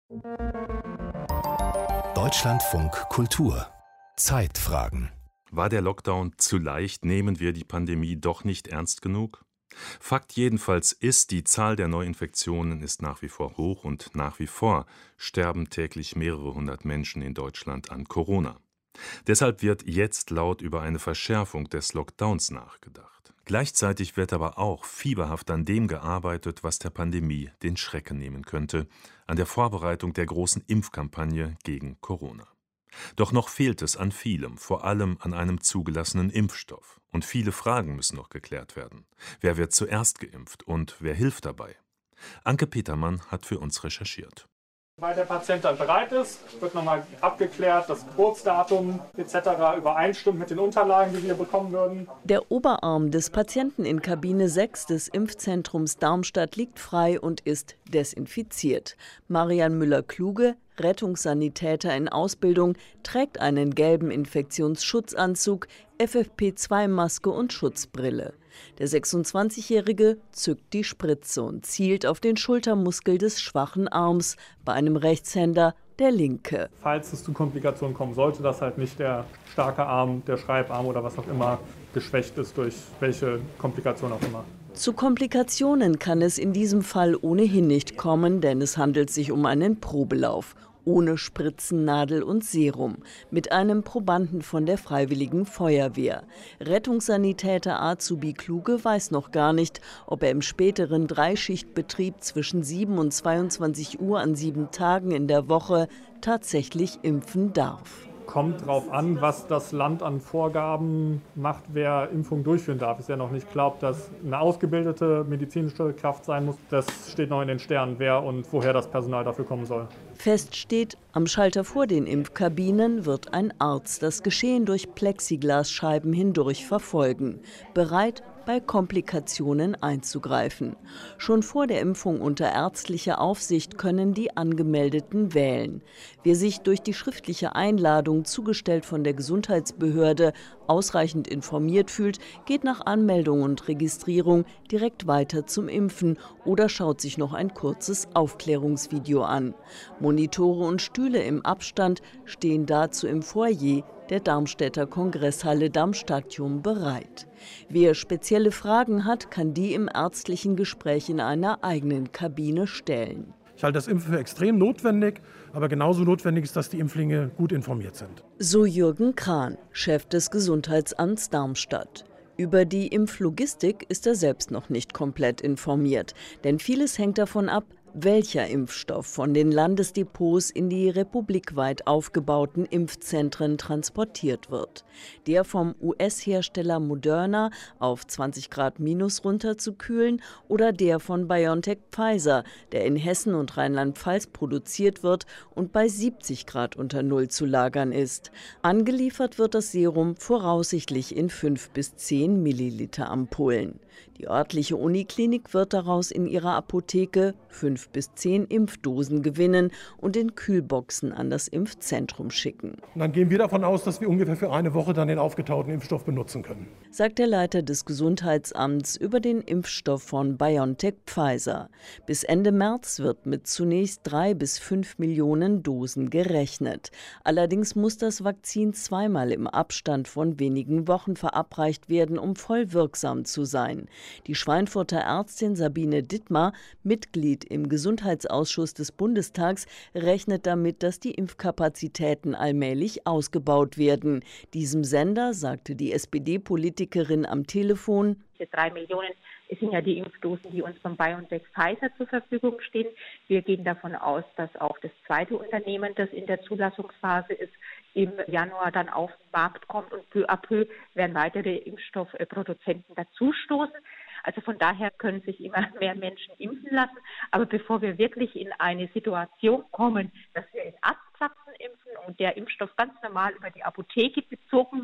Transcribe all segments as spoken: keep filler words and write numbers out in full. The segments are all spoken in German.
Deutschlandfunk Kultur Zeitfragen. War der Lockdown zu leicht? Nehmen wir die Pandemie doch nicht ernst genug? Fakt jedenfalls ist, die Zahl der Neuinfektionen ist nach wie vor hoch und nach wie vor sterben täglich mehrere hundert Menschen in Deutschland an Corona. Deshalb wird jetzt laut über eine Verschärfung des Lockdowns nachgedacht. Gleichzeitig wird aber auch fieberhaft an dem gearbeitet, was der Pandemie den Schrecken nehmen könnte, an der Vorbereitung der großen Impfkampagne gegen Corona. Doch noch fehlt es an vielem, vor allem an einem zugelassenen Impfstoff. Und viele Fragen müssen noch geklärt werden. Wer wird zuerst geimpft und wer hilft dabei? Anke Petermann hat für uns recherchiert. Weil der Patient dann bereit ist, wird nochmal abgeklärt, das Geburtsdatum et cetera übereinstimmt mit den Unterlagen, die wir bekommen würden. Der Oberarm des Patienten in Kabine sechs des Impfzentrums Darmstadt liegt frei und ist desinfiziert. Marian Müller-Kluge, Rettungssanitäter in Ausbildung, trägt einen gelben Infektionsschutzanzug, F F P zwei Maske und Schutzbrille. Der sechsundzwanzigjährige zückt die Spritze und zielt auf den Schultermuskel des schwachen Arms, bei einem Rechtshänder der linke. Falls es zu Komplikationen kommen sollte, dass halt nicht der starke Arm, der Schreibarm oder was auch immer geschwächt ist durch welche Komplikation auch immer. Zu Komplikationen kann es in diesem Fall ohnehin nicht kommen, denn es handelt sich um einen Probelauf. Ohne Spritzen, Nadel und Serum, mit einem Probanden von der Freiwilligen Feuerwehr. Rettungssanitäter Azubi Kluge weiß noch gar nicht, ob er im späteren Dreischichtbetrieb zwischen sieben und zweiundzwanzig Uhr an sieben Tagen in der Woche tatsächlich impfen darf. Kommt drauf an, was das Land an Vorgaben macht, wer Impfung durchführen darf. Ist ja noch nicht klar, ob das eine ausgebildete medizinische Kraft sein muss. Das steht noch in den Sternen, wer und woher das Personal dafür kommen soll. Fest steht, am Schalter vor den Impfkabinen wird ein Arzt das Geschehen durch Plexiglasscheiben hindurch verfolgen, bereit, bei Komplikationen einzugreifen. Schon vor der Impfung unter ärztlicher Aufsicht können die Angemeldeten wählen. Wer sich durch die schriftliche Einladung, zugestellt von der Gesundheitsbehörde, ausreichend informiert fühlt, geht nach Anmeldung und Registrierung direkt weiter zum Impfen oder schaut sich noch ein kurzes Aufklärungsvideo an. Monitore und Stühle im Abstand stehen dazu im Foyer der Darmstädter Kongresshalle Darmstadium bereit. Wer spezielle Fragen hat, kann die im ärztlichen Gespräch in einer eigenen Kabine stellen. Ich halte das Impfen für extrem notwendig, aber genauso notwendig ist, dass die Impflinge gut informiert sind. So Jürgen Krahn, Chef des Gesundheitsamts Darmstadt. Über die Impflogistik ist er selbst noch nicht komplett informiert, denn vieles hängt davon ab, welcher Impfstoff von den Landesdepots in die republikweit aufgebauten Impfzentren transportiert wird. Der vom U S-Hersteller Moderna auf zwanzig Grad minus runterzukühlen oder der von BioNTech Pfizer, der in Hessen und Rheinland-Pfalz produziert wird und bei siebzig Grad unter Null zu lagern ist. Angeliefert wird das Serum voraussichtlich in fünf bis zehn Milliliter Ampullen. Die örtliche Uniklinik wird daraus in ihrer Apotheke fünf bis zehn Impfdosen gewinnen und in Kühlboxen an das Impfzentrum schicken. Und dann gehen wir davon aus, dass wir ungefähr für eine Woche dann den aufgetauten Impfstoff benutzen können. Sagt der Leiter des Gesundheitsamts über den Impfstoff von BioNTech Pfizer. Bis Ende März wird mit zunächst drei bis fünf Millionen Dosen gerechnet. Allerdings muss das Vakzin zweimal im Abstand von wenigen Wochen verabreicht werden, um voll wirksam zu sein. Die Schweinfurter Ärztin Sabine Dittmar, Mitglied im Gesundheitsausschuss des Bundestags, rechnet damit, dass die Impfkapazitäten allmählich ausgebaut werden. Diesem Sender sagte die S P D-Politikerin am Telefon: Diese drei Millionen sind ja die Impfdosen, die uns von BioNTech Pfizer zur Verfügung stehen. Wir gehen davon aus, dass auch das zweite Unternehmen, das in der Zulassungsphase ist, im Januar dann auf den Markt kommt und peu à peu werden weitere Impfstoffproduzenten dazustoßen. Also von daher können sich immer mehr Menschen impfen lassen. Aber bevor wir wirklich in eine Situation kommen, dass wir in Arztpraxen impfen und der Impfstoff ganz normal über die Apotheke bezogen wird,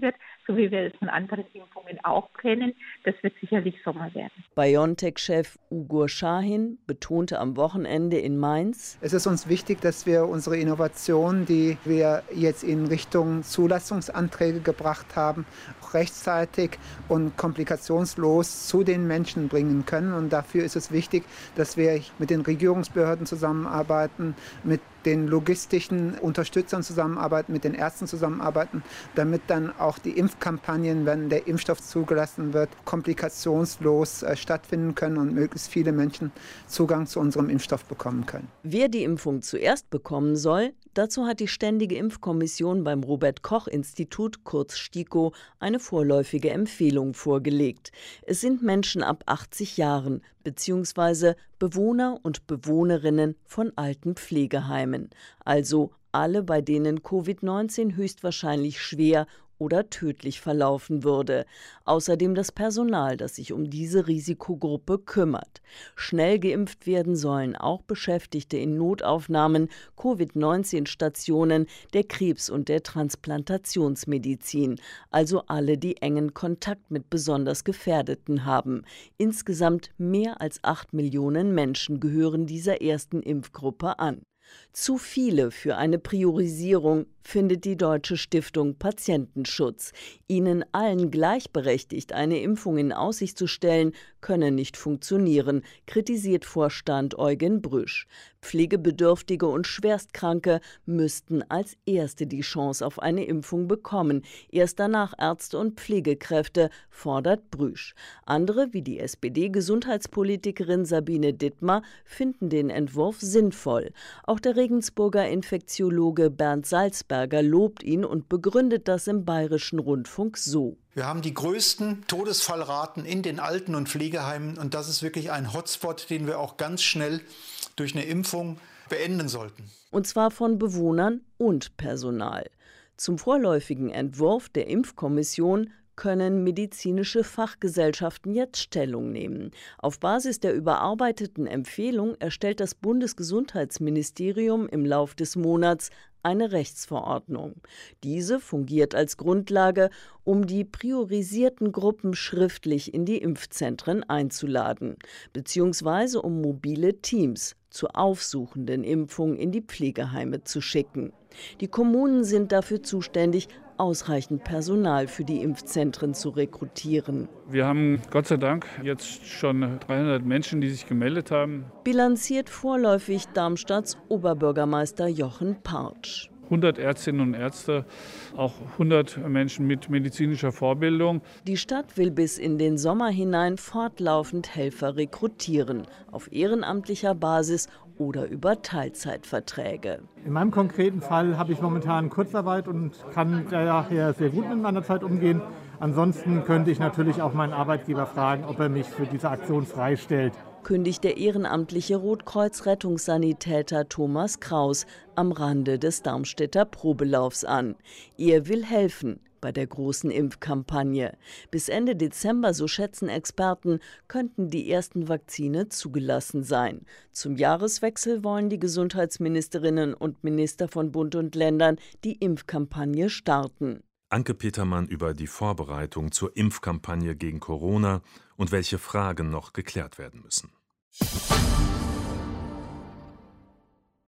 so wie wir es von anderen Impfungen auch kennen. Das wird sicherlich Sommer werden. BioNTech-Chef Ugur Şahin betonte am Wochenende in Mainz: Es ist uns wichtig, dass wir unsere Innovationen, die wir jetzt in Richtung Zulassungsanträge gebracht haben, auch rechtzeitig und komplikationslos zu den Menschen bringen können. Und dafür ist es wichtig, dass wir mit den Regierungsbehörden zusammenarbeiten, mit den logistischen Unterstützern zusammenarbeiten, mit den Ärzten zusammenarbeiten, damit dann auch die Impfkampagnen, wenn der Impfstoff zugelassen wird, komplikationslos äh, stattfinden können und möglichst viele Menschen Zugang zu unserem Impfstoff bekommen können. Wer die Impfung zuerst bekommen soll, dazu hat die Ständige Impfkommission beim Robert-Koch-Institut, kurz STIKO, eine vorläufige Empfehlung vorgelegt. Es sind Menschen ab achtzig Jahren bzw. Bewohner und Bewohnerinnen von alten Pflegeheimen, also alle, bei denen Covid neunzehn höchstwahrscheinlich schwer oder tödlich verlaufen würde. Außerdem das Personal, das sich um diese Risikogruppe kümmert. Schnell geimpft werden sollen auch Beschäftigte in Notaufnahmen, Covid neunzehn Stationen, der Krebs- und der Transplantationsmedizin, also alle, die engen Kontakt mit besonders Gefährdeten haben. Insgesamt mehr als acht Millionen Menschen gehören dieser ersten Impfgruppe an. Zu viele für eine Priorisierung findet die Deutsche Stiftung Patientenschutz. Ihnen allen gleichberechtigt eine Impfung in Aussicht zu stellen, könne nicht funktionieren, kritisiert Vorstand Eugen Brüsch. Pflegebedürftige und Schwerstkranke müssten als Erste die Chance auf eine Impfung bekommen. Erst danach Ärzte und Pflegekräfte, fordert Brüsch. Andere, wie die S P D-Gesundheitspolitikerin Sabine Dittmar, finden den Entwurf sinnvoll. Auch der Regensburger Infektiologe Bernd Salzberger lobt ihn und begründet das im Bayerischen Rundfunk so: Wir haben die größten Todesfallraten in den Alten- und Pflegeheimen und das ist wirklich ein Hotspot, den wir auch ganz schnell durch eine Impfung beenden sollten. Und zwar von Bewohnern und Personal. Zum vorläufigen Entwurf der Impfkommission können medizinische Fachgesellschaften jetzt Stellung nehmen. Auf Basis der überarbeiteten Empfehlung erstellt das Bundesgesundheitsministerium im Lauf des Monats eine Rechtsverordnung. Diese fungiert als Grundlage, um die priorisierten Gruppen schriftlich in die Impfzentren einzuladen, beziehungsweise um mobile Teams zur aufsuchenden Impfung in die Pflegeheime zu schicken. Die Kommunen sind dafür zuständig, ausreichend Personal für die Impfzentren zu rekrutieren. Wir haben Gott sei Dank jetzt schon dreihundert Menschen, die sich gemeldet haben. Bilanziert vorläufig Darmstadts Oberbürgermeister Jochen Partsch. hundert Ärztinnen und Ärzte, auch hundert Menschen mit medizinischer Vorbildung. Die Stadt will bis in den Sommer hinein fortlaufend Helfer rekrutieren, auf ehrenamtlicher Basis oder über Teilzeitverträge. In meinem konkreten Fall habe ich momentan Kurzarbeit und kann daher sehr gut mit meiner Zeit umgehen. Ansonsten könnte ich natürlich auch meinen Arbeitgeber fragen, ob er mich für diese Aktion freistellt. Kündigt der ehrenamtliche Rotkreuz-Rettungssanitäter Thomas Kraus am Rande des Darmstädter Probelaufs an. Er will helfen bei der großen Impfkampagne. Bis Ende Dezember, so schätzen Experten, könnten die ersten Vakzine zugelassen sein. Zum Jahreswechsel wollen die Gesundheitsministerinnen und Minister von Bund und Ländern die Impfkampagne starten. Anke Petermann über die Vorbereitung zur Impfkampagne gegen Corona und welche Fragen noch geklärt werden müssen.